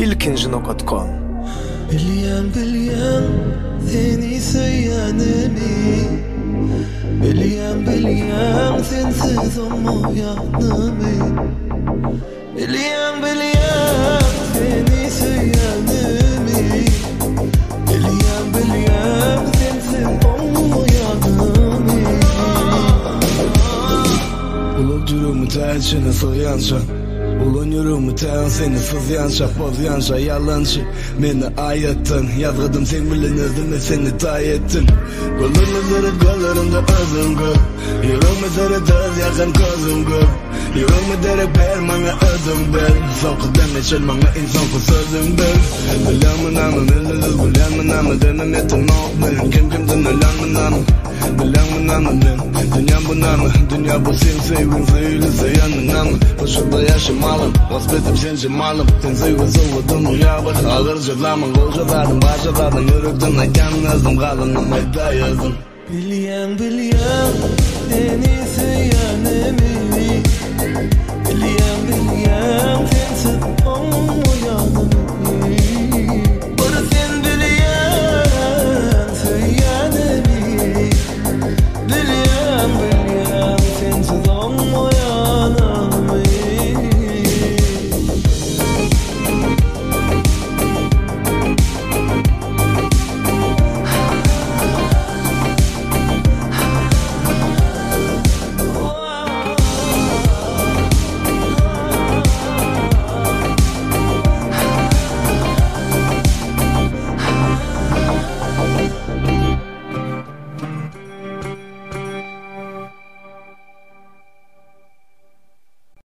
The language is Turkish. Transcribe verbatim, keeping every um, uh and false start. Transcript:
ilkinci nokta com. Bilyen bilyen seni söylenemi, bilyen bilyen sensiz olmayanımı, bilyen bilyen seni söylenemi, bilyen bilyen sensiz olmayanımı. Ulu durumu tercihine soyanca, Ulun yürümü tağın seni sızyanşa, bozyanşa, yalancı Meni ayettin, yazgıdım sen bilinirdim ve seni tay ettin. Gülürümü zırıp gülürümde özüm gül, yürümü zırıp öz yakın közüm gül, yürümü derek ver bana özüm bil, sokudan geçir bana insan ku sözüm bil. Bilen mi namı, biliriz bilen mi namı, denem ettim okmayın, kim kim dinleyen mi namı, bilen mi namı ben, dünya bu namı, dünya bu sen sevgin söyle seyanın namı, koşulda yaşamalım, vasbetim sen cemalım, sen sevgin soğudun uyabat, ağır cevlamın, kol cevadın, baş cevadın, yürüktün ayken yazdım, kalınım, ayda yazdım. Bilyen bilyen seni söylenemi, bilyen bilyen sensiz